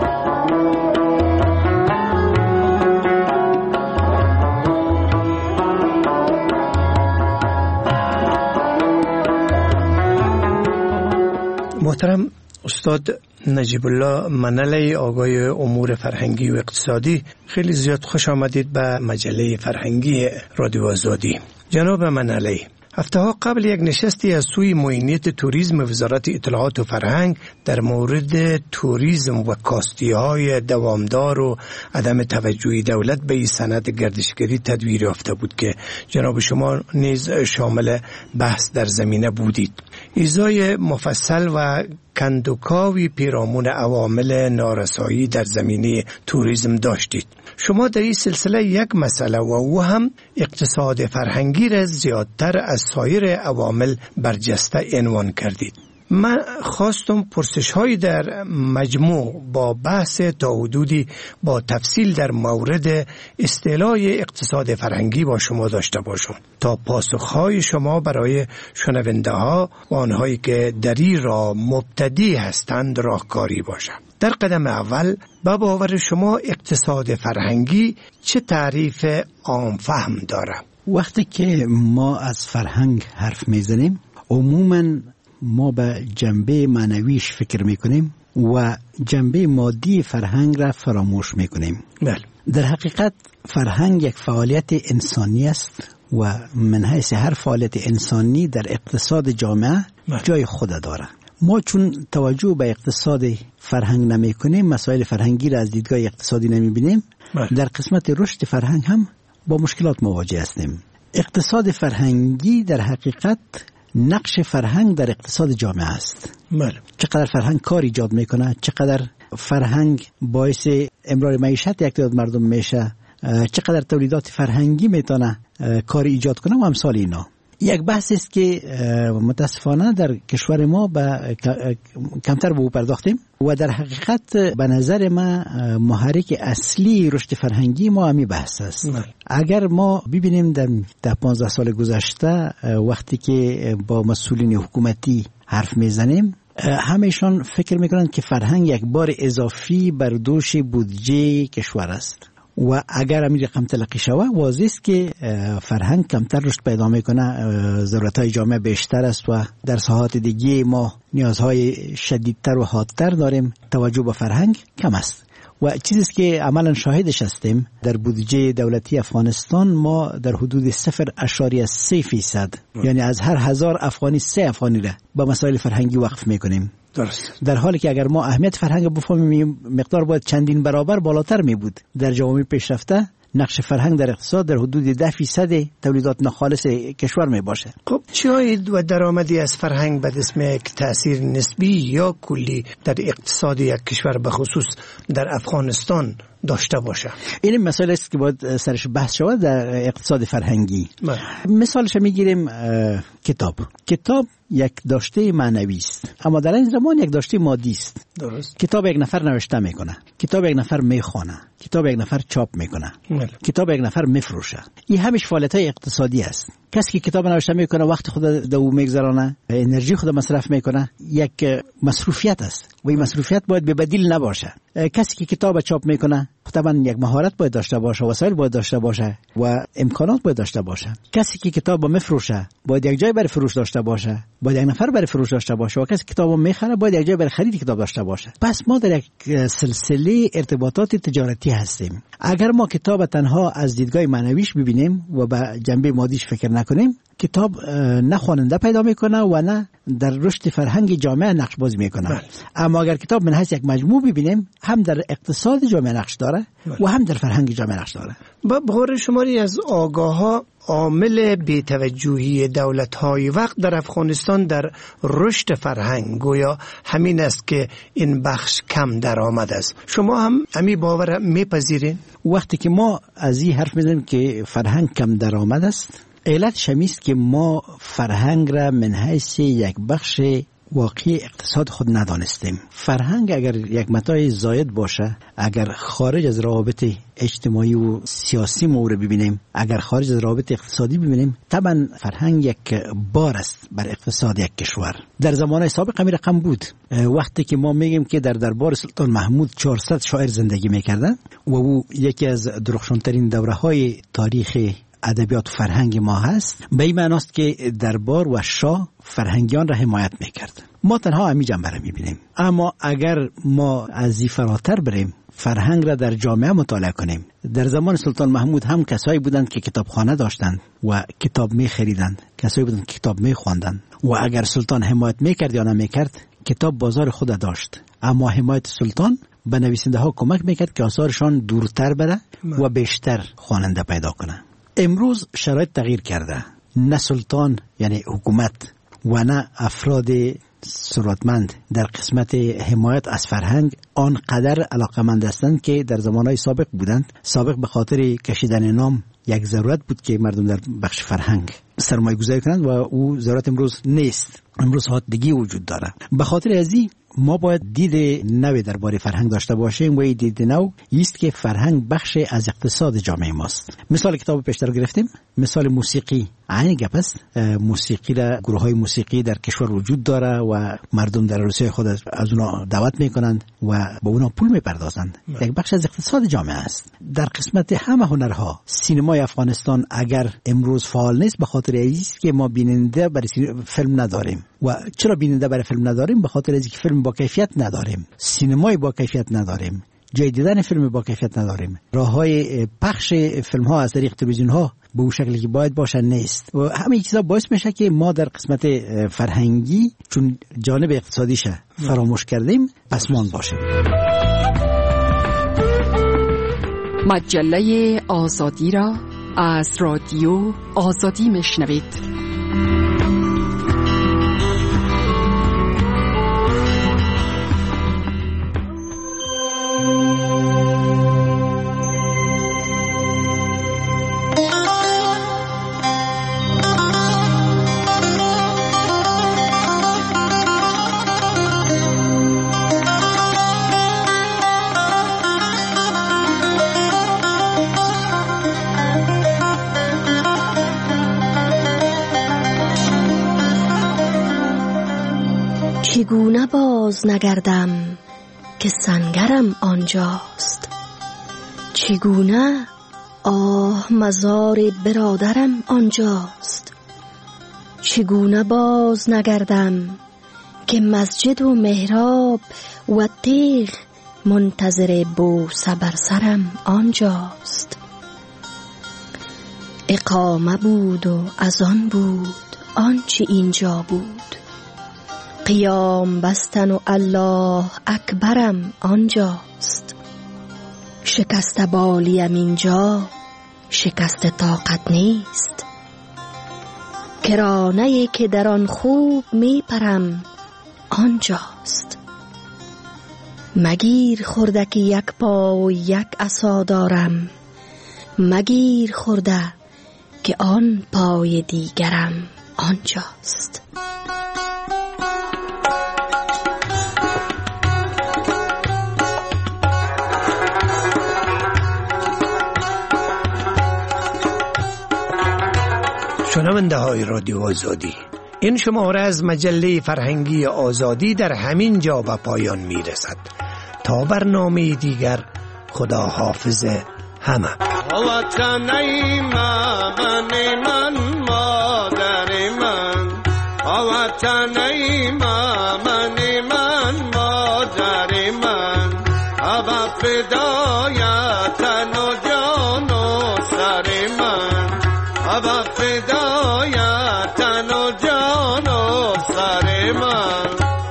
محترم استاد نجیب الله منلی، آقای امور فرهنگی و اقتصادی، خیلی زیاد خوش آمدید به مجله فرهنگی رادیو آزادی. جناب منلی، هفته ها قبل یک نشستی از سوی معینیت توریسم وزارت اطلاعات و فرهنگ در مورد توریسم و کاستی‌های دوامدار و عدم توجهی دولت به این صنعت گردشگری تدویر یافته بود که جناب شما نیز شامل بحث در زمینه بودید. ایزای مفصل و کندوکاوی پیرامون عوامل نارسایی در زمینه توریسم داشتید. شما در این سلسله یک مسئله و او هم اقتصاد فرهنگی را زیادتر از سایر عوامل برجسته عنوان کردید. من خواستم پرسش های در مجموع با بحث تا حدودی با تفصیل در مورد اصطلاح اقتصاد فرهنگی با شما داشته باشم تا پاسخهای شما برای شنونده ها و آنهایی که در این راه مبتدی هستند راهکاری باشد. در قدم اول با باور شما اقتصاد فرهنگی چه تعریف عام فهم داره؟ وقتی که ما از فرهنگ حرف میزنیم عموماً ما به جنبه معنویش فکر میکنیم و جنبه مادی فرهنگ را فراموش میکنیم. بله. در حقیقت فرهنگ یک فعالیت انسانی است و من حیث هر فعالیت انسانی در اقتصاد جامعه جای خود داره. ما چون توجه به اقتصاد فرهنگ نمی کنیم، مسائل فرهنگی را از دیدگاه اقتصادی نمی بینیم، در قسمت رشد فرهنگ هم با مشکلات مواجه هستیم. اقتصاد فرهنگی در حقیقت نقش فرهنگ در اقتصاد جامعه است. چقدر فرهنگ کار ایجاد میکنه، چقدر فرهنگ باعث امرار معیشت یک تعداد مردم میشه، چقدر تولیدات فرهنگی میتونه کار ایجاد کنه و امثال اینا. یک بحث است که متاسفانه در کشور ما کمتر به او پرداختیم و در حقیقت به نظر ما محرک اصلی رشد فرهنگی ما همین بحث است. اگر ما ببینیم در 15 سال گذشته وقتی که با مسئولین حکومتی حرف میزنیم، همه‌شان فکر میکنند که فرهنگ یک بار اضافی بر دوش بودجه کشور است و اگر همین رقم تلقی شود واضح است که فرهنگ کمتر رشد پیدا میکنه، ضرورتهای جامعه بیشتر است و در ساحات دیگه ما نیازهای شدیدتر و حادتر داریم، توجه به فرهنگ کم است. و چیزی که عملا شاهدش هستیم در بودجه دولتی افغانستان ما در حدود 0.3% یعنی از هر 1000 افغانی 3 افغانی را به مسائل فرهنگی وقف میکنیم. درست. در حالی که اگر ما اهمیت فرهنگ بفهمیم مقدار باید چندین برابر بالاتر می بود. در جوامع پیشرفته نقش فرهنگ در اقتصاد در حدود 10% تولیدات ناخالص کشور می باشه. خب چه عاید و درآمدی از فرهنگ به اسم یک تأثیر نسبی یا کلی در اقتصاد یک کشور به خصوص در افغانستان داشته باشه؟ این مسئله است که باید سرش بحث شود در اقتصاد فرهنگی. مثالش میگیریم کتاب یک داشته معنوی است، اما در این زمان یک داشته مادی است. درست. کتاب یک نفر نوشته میکنه، کتاب یک نفر میخونه، کتاب یک نفر چاپ میکنه، کتاب یک نفر میفروشه. این همش فعالیت‌های اقتصادی است. کسی که کتاب نوشته میکنه وقت خود در او میگذرانه، انرژی خود مصرف میکنه، یک مصروفیت است و این مصروفیت باید به بدیل نباشه. کسی که کتاب چاپ میکنه طبعا یک مهارت باید داشته باشه، وسایل باید داشته باشه و امکانات باید داشته باشه. کسی که کتاب میفروشه باید یک جای برای فروش داشته باشه، باید یک نفر برای فروش داشته باشه و کسی که کتابو میخره باید یک جای برای خرید کتاب داشته باشه. پس ما در یک سلسله ارتباطات تجارتی هستیم. اگر ما کتاب تنها از دیدگاه معنویش ببینیم و به جنبه مادیش فکر نکنیم، کتاب نه خواننده پیدا میکنه و نه در رشد فرهنگ جامعه نقش بازی میکنه. اما اگر کتاب من حیث یک مجموع ببینیم، هم در اقتصاد جامعه نقش داره و هم در فرهنگ جامعه نقش داره. با بغور شماری از آگاه‌ها عامل بی‌توجهی دولت‌های وقت در افغانستان در رشد فرهنگ گویا همین است که این بخش کم درآمد است. شما هم همین باور میپذیرین؟ وقتی که ما از این حرف میزنیم که فرهنگ کم درآمد است، علت شمیست که ما فرهنگ را من حیث یک بخش واقعی اقتصاد خود ندانستیم. فرهنگ اگر یک متاع زاید باشه، اگر خارج از روابط اجتماعی و سیاسی ما رو ببینیم، اگر خارج از روابط اقتصادی ببینیم، طبعا فرهنگ یک بار است بر اقتصاد یک کشور. در زمانه سابق همین رقم بود. وقتی که ما میگیم که در دربار سلطان محمود 400 شاعر زندگی میکردن و او یکی از درخشانترین دوره‌های تاریخ ادبیات و فرهنگ ما هست، به این معناست که دربار و شاه فرهنگیان را حمایت میکرد. ما تنها همین جنبه را میبینیم. اما اگر ما از این فراتر بریم، فرهنگ را در جامعه مطالعه کنیم، در زمان سلطان محمود هم کسایی بودند که کتابخانه داشتند و کتاب میخریدند، کسایی بودند که کتاب میخواندند و اگر سلطان حمایت میکرد یا نمیکرد، کتاب بازار خود داشت. اما حمایت سلطان به نویسنده ها کمک میکرد که آثارشان دورتر بره و بیشتر خواننده پیدا کنه. امروز شرایط تغییر کرده. نه سلطان یعنی حکومت و نه افراد ثروتمند در قسمت حمایت از فرهنگ آنقدر علاقمند هستند که در زمانهای سابق بودند. سابق به خاطر کشیدن نام یک ضرورت بود که مردم در بخش فرهنگ سرمایه گذاری کنند و او ضرورت امروز نیست. امروز حادثگی وجود داره. به خاطر ازی ما باید دید نو درباره فرهنگ داشته باشیم و این دید نو است که فرهنگ بخش از اقتصاد جامعه ماست. مثال کتاب پیشتر گرفتیم، مثال موسیقی عین گپ است. موسیقی را گروه‌های موسیقی در کشور وجود داره و مردم در عروسی خود از اونا دعوت میکنند و با اونا پول میپردازند. یک بخش از اقتصاد جامعه است. در قسمت همه هنرها سینمای افغانستان اگر امروز فعال نیست به خاطر اینکه که ما بیننده برای فیلم نداریم. و چرا بیننده برای فیلم نداریم؟ به خاطر اینکه فیلم با کیفیت نداریم، سینمای با کیفیت نداریم، جای دیدن فیلم با کیفیت نداریم، راههای پخش فیلم ها از طریق تلویزیون ها به اون شکلی که باید باشن نیست و همه چیزا باعث میشه که ما در قسمت فرهنگی چون جانب اقتصادیش فراموش کردیم پسمان باشیم. مجله آزادی را از رادیو آزادی میشنوید. چگونه باز نگردم که سنگرم آنجاست، چگونه مزار برادرم آنجاست، چگونه باز نگردم که مسجد و محراب و تیغ منتظر بوسه بر سرم آنجاست. اقامه بود و از آن بود آنچه اینجا بود، قیام بستن و الله اکبرم آنجاست. شکست بالیم اینجا شکست طاقت نیست، کرانه‌ای که در آن خوب میپرم آنجاست. مگیر خورده که یک پا و یک عصا دارم، مگیر خورده که آن پای دیگرم آنجاست. شنونده های رادیو آزادی، این شماره از مجله فرهنگی آزادی در همین جا به پایان می رسد. تا برنامه دیگر، خدا حافظ همه. وطنی من مادر من، وطنی من مادر من، ابا فدایتن و جان و سر من، ابا فدایتن و جان و سر من.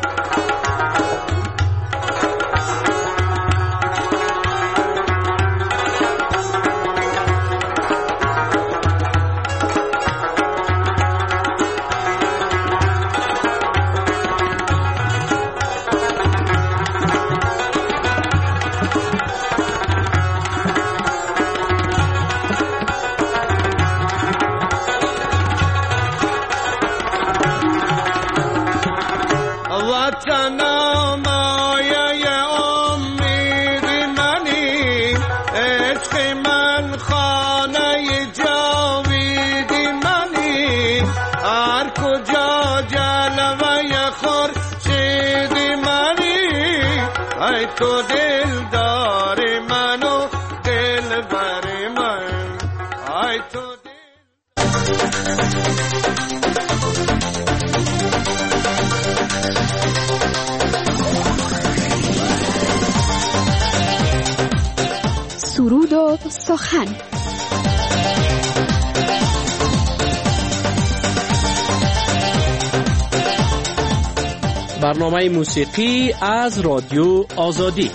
تو دل دار منو دل بر من، ای تو سرود و سخن. برنامه موسیقی از رادیو آزادی.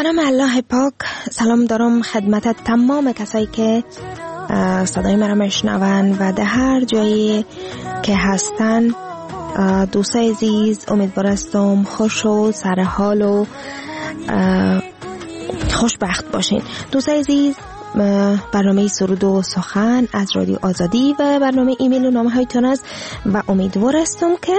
به نام الله پاک. سلام دارم خدمت تمام کسایی که صدای مرا میشنون و در هر جایی که هستن. دوستای عزیز، امیدوارم خوش و سرحال و خوشبخت باشین. دوستای عزیز، برنامه سرود و سخن از رادیو آزادی و برنامه ایمیل و نامه هایتون است و امیدوارم که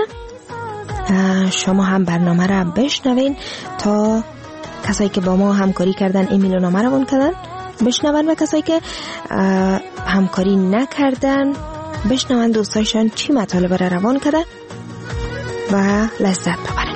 شما هم برنامه را بشنوین تا کسایی که با ما همکاری کردن ایمیل و نامه روان کردن بشنون و کسایی که همکاری نکردن بشنون دوستایشان چی مطالب را روان کردن و لذت ببرن.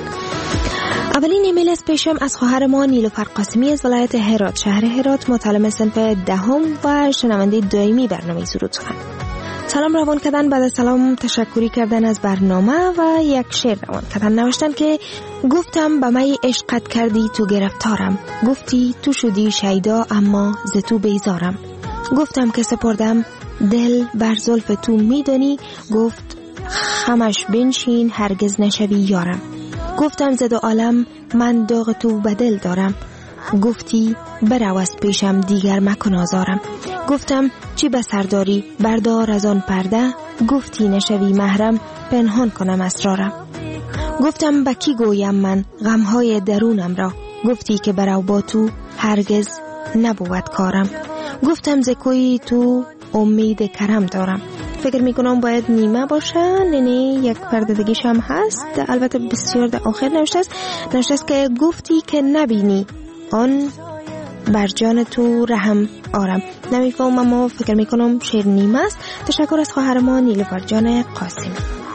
اولین ایمیل از پیشم از خواهر ما نیلوفر قاسمی از ولایت هرات، شهر هرات، متعلم صنف دهم و شنونده دائمی برنامه سرود سخن. سلام روان کردن، بعد از سلام تشکری کردن از برنامه و یک شعر روان کردن. نوشتن که گفتم به من عشقت کردی تو گرفتارم، گفتی تو شدی شیدا اما ز تو بیزارم. گفتم که سپردم دل بر زلف تو میدانی، گفت خمش بنشین هرگز نشوی یارم. گفتم ز دو عالم من داغ تو به دل دارم، گفتی برو از پیشم دیگر مکن آزارم. گفتم چی به سرداری بردار از آن پرده، گفتی نشوی محرم پنهان کنم اسرارم. گفتم با کی گویم من غمهای درونم را، گفتی که برو با تو هرگز نبود کارم. گفتم ز کوی تو امید کرم دارم. فکر میکنم باید نیمه باشه، یعنی یک پرده دیگیش هم هست، البته بسیار در آخر نوشته است که گفتی که نبینی آن بر جان تو رحم آرم. نمیفهمم اما فکر میکنم شعر نیمه است. تشکر از خواهر ما نیلوفر جان قاسمی.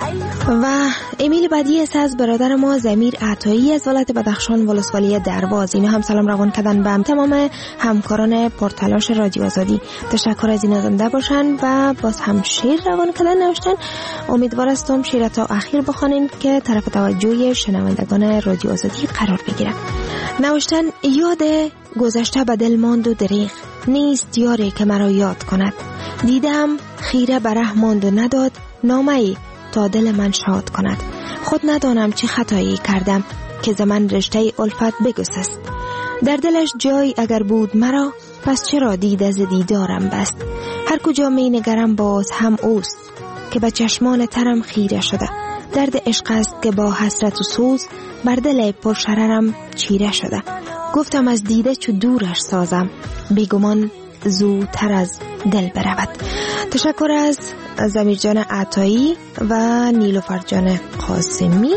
و ایمیل بعدی است از برادر ما ضمیر عطایی از ولایت بدخشان ولسوالی درواز. اینا هم سلام روان کردن به تمام همکاران پرتلاش رادیو آزادی. تشکر از اینا زنده باشن و باز هم شعر روان کردن نوشتن. امیدوارم شعر تا اخیر بخوانین که طرف توجه شنوندگان رادیو آزادی قرار بگیره. نوشتن یاد گذشته به دل ماند و دریغ، نیست یاری که مرا یاد کند. دیدم خیره به ره ماند و نداد نامه‌ای تا دل من شاد کند. خود ندانم چه خطایی کردم که زمان رشته الفت بگسست. در دلش جای اگر بود مرا، پس چرا دید از دیدارم بست. هر کجا می نگرم باز هم اوست که به چشمان ترم خیره شده. درد عشق است که با حسرت و سوز بر دل پرشررم چیره شده. گفتم از دیده چو دورش سازم، بیگمان زودتر از دل برود. تشکر از ضمیر جان عطایی و نیلوفر جان قاسمی.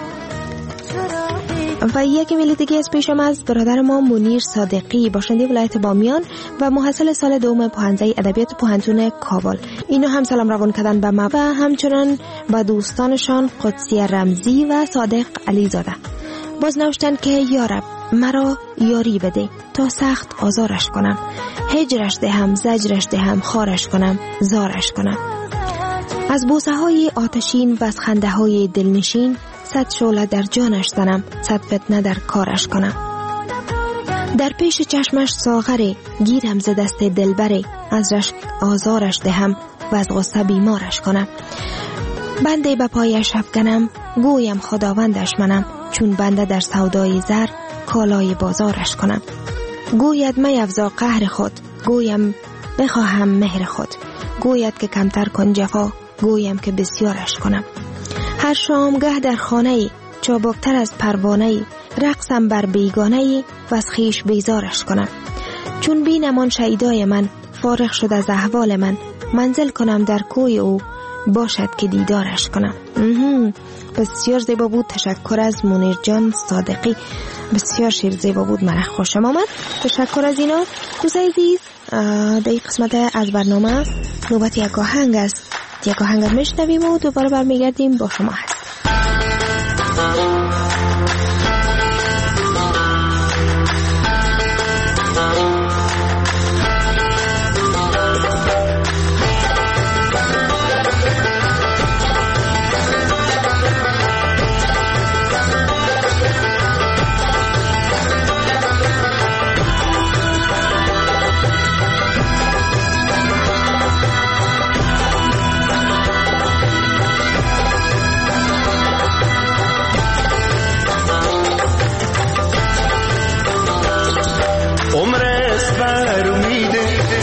و یک ایمیل دیگه از پیشم از برادر ما منیر صادقی، باشنده ولایت بامیان و محصل سال دوم پوهنځی ادبیات پوهنتون کابل. اینا هم سلام روان کردن به ما و همچنان با دوستانشان قدسی رمزی و صادق علیزاده. باز نوشتن که یارب مرا یاری بده تا سخت آزارش کنم، هجرش دهم زجرش دهم خارش کنم زارش کنم. از بوسه های آتشین و از خنده های دلنشین، صد شعله در جانش زنم، صد فتنه در کارش کنم. در پیش چشمش ساغره گیرم ز دست دلبره، از رشک آزارش دهم و از غصه بیمارش کنم. بنده به پایش افکنم گویم خداوندش منم، چون بنده در سودای زر کالای بازارش کنم. گوید میفزا قهر خود، گویم بخواهم مهر خود. گوید که کمتر کن جفا، گویم که بسیارش کنم. هر شامگه در خانه‌ای چابکتر از پروانه‌ای، رقصم بر بیگانه‌ای و از خویش بیزارش کنم. چون بینم آن شیدای من فارغ شد از احوال من، منزل کنم در کوی او باشد که دیدارش کنم. بسیار زیبا بود. تشکر از منیر جان صادقی، بسیار شعر زیبا بود، من خوشم آمد. تشکر از اینا. دوستای عزیز، در این قسمت از برنامه نوبت یک آهنگ است. یک آهنگ میشنویم و دوباره برمیگردیم با شما هست.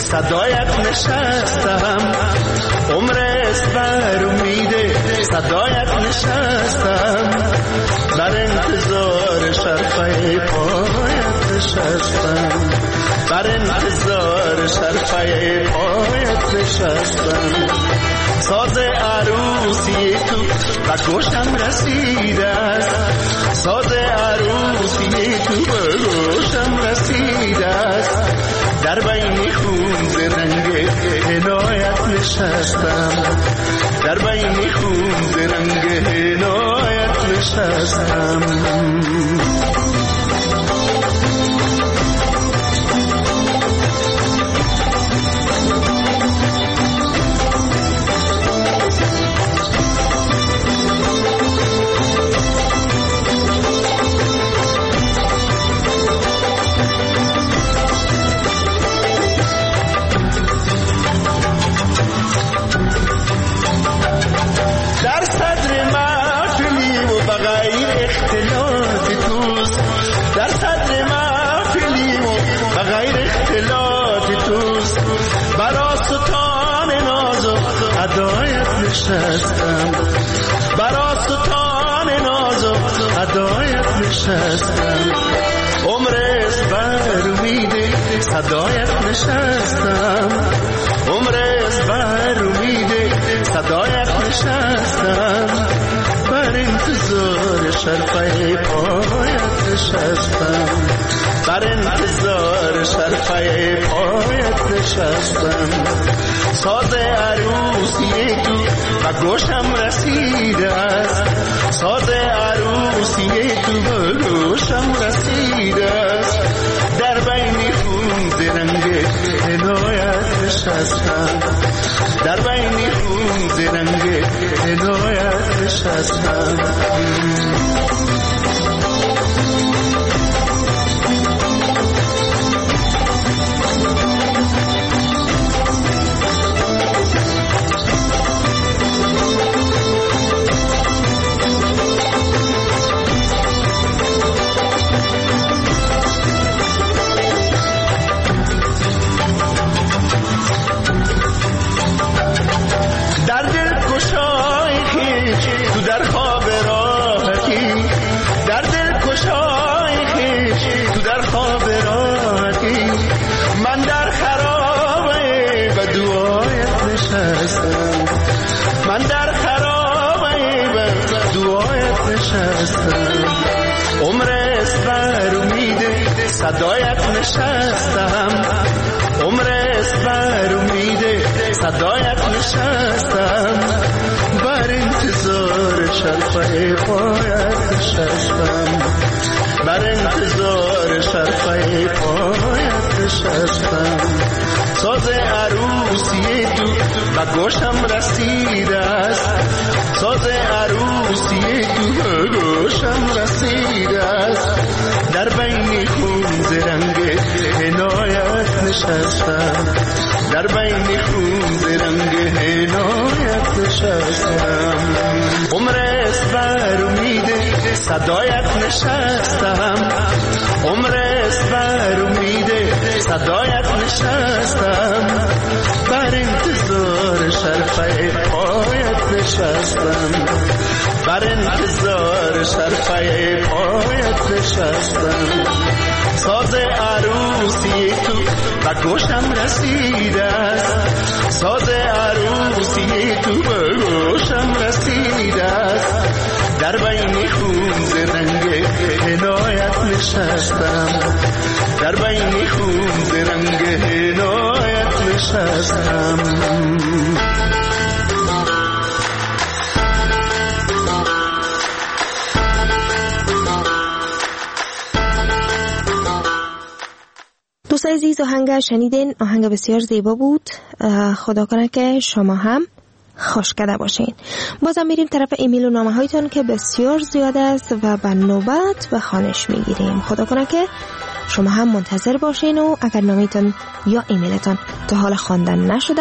صدایت نشستم، عمر است بر امیده صدایت نشستم، بر انتظار شرفه پایت نشستم، بر انتظار شرفه پایت نشستم. ساز عروسی تو به گوشم رسیده است، ساز عروسی تو به گوشم رسیده است، در بین خون ز رنگ عنایت نشستم، در بین خون ز رنگ عنایت نشستم. نشستم، برا ستان ناز و هدایت نشستم، عمر است بر امید صدایت نشستم، عمر است بر امید صدایت نشستم، بر انتظار شرفه پایت نشستم، بر انتظار شرفه پایت نشستم. ساز عروسی تو به گوشم رسیده است، ساز عروسی تو به گوشم رسیده است، در بین خون ز رنگ عنایت نشستم، در بین خون ز رنگ عنایت نشستم. من در خرابه به دعایت نشستم، عمر است بر امید صدایت نشستم، عمر است بر امید صدایت نشستم، بر انتظار شرفه پایت نشستم، بر انتظار شرفه پایت نشستم. ساز عروسی تو به گوشم رسیده است، ساز عروسی تو به گوشم رسیده است، در بین خون ز رنگ عنایت نشستم، در بین خون ز رنگ عنایت نشستم، عمر است بر امید صدایت نشستم، عمر است بر امید صدایت نشستم، بر انتظار شرفه پایت نشستم، بر انتظار شرفه پایت نشستم. ساز عروسی تو به گوشم رسیده است، ساز عروسی تو به گوشم رسیده است، در بین خون ز رنگ عنایت نشستم، در بین خون ز رنگ عنایت نشستم. دوستای عزیز، آهنگ شنیدین، آهنگ بسیار زیبا بود. خدا کنه که شما هم خوشکده باشین. بازم میریم طرف ایمیل و نامه هایتون که بسیار زیاد است و به نوبت به خوانش میگیریم. خدا کنه که شما هم منتظر باشین و اگر نامه‌تون یا ایمیلتون تا حال خواندن نشده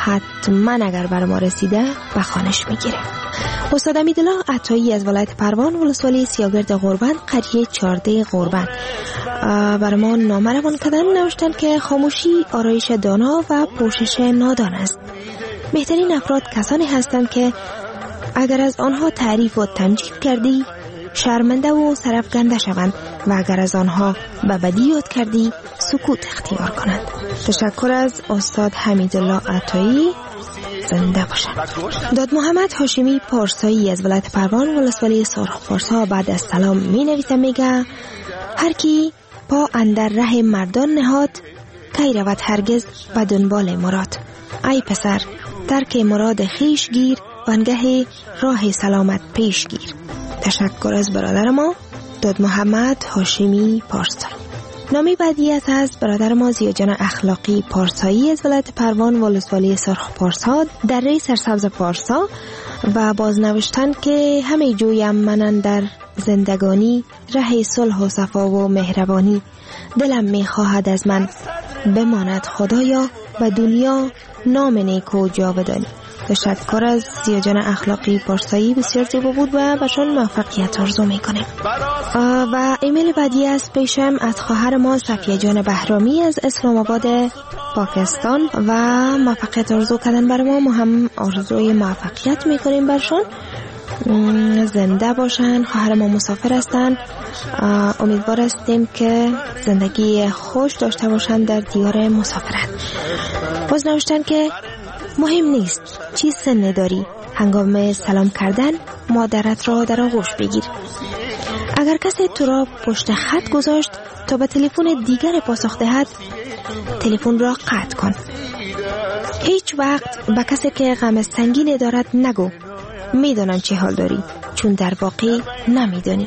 حتما اگر بر ما رسیده به خوانش میگیره. استاد امیدالله عطایی از ولایت پروان ولسوالی سیاگرد غربند قریه 14 غربند بر ما نامه روان کردن. نوشتن که خاموشی آرایش دانا و پوشش نادان است. بهترین افراد کسانی هستند که اگر از آنها تعریف و تمجید کردی شرمنده و سرفکنده شوند و اگر از آنها به بدی یاد کردی سکوت اختیار کنند. تشکر از استاد حمیدالله عطایی، زنده باشند. داد محمد هاشمی پارسایی از ولایت پروان ولسوالی سرخ پارسا بعد از سلام می نویسه، میگه هر کی پا اندر ره مردان نهاد کی رود هرگز به دنبال مراد. ای پسر ترک مراد خیش گیر وانگه راه سلامت پیش گیر. تشکر از برادر ما داد محمد هاشمی پارسایی. نامی بعدی از برادر ما زیاجان اخلاقی پارسایی از ولایت پروان ولسوالی سرخ پارسا در ری سرسبز پارسا و بازنوشتن که همه جویم منن در زندگانی ره صلح و صفا و مهربانی. دلم میخواهد از من بماند خدایا و دنیا نام نیکو جاودانی. تشکر از زیاجان اخلاقی پارسایی، بسیار زیبا بود و بهشون موفقیت آرزو میکنیم. و ایمیل بعدی از پیشم از خواهر ما صفیه جان بهرامی از اسلام آباد پاکستان و موفقیت آرزو کردن برای ما هم آرزوی موفقیت میکنیم برشون. زنده باشن. خواهر ما مسافر هستن. امیدوار هستیم که زندگی خوش داشته باشن در دیار مسافرت. باز نوشتن که مهم نیست چی سن داری، هنگام سلام کردن مادرت را در آغوش بگیر. اگر کسی تو را پشت خط گذاشت تا به تلفن دیگر پاسخ دهد، تلفن را قطع کن. هیچ وقت به کسی که غم سنگین دارد نگو میدانم چه حال داری، چون در واقع نمیدانی.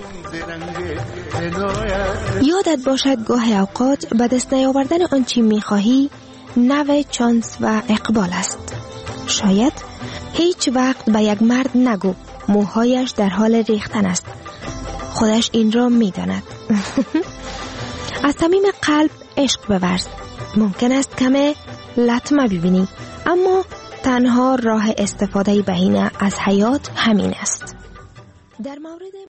یادت باشد گاه اوقات به دست نیاوردن آنچه میخواهی نوع چانس و اقبال است. شاید هیچ وقت به یک مرد نگو موهایش در حال ریختن است، خودش این را میداند. از صمیم قلب عشق بورز. ممکن است کمه لطمه ببینی، اما تنها راه استفاده بهینه از حیات همین است. در مورد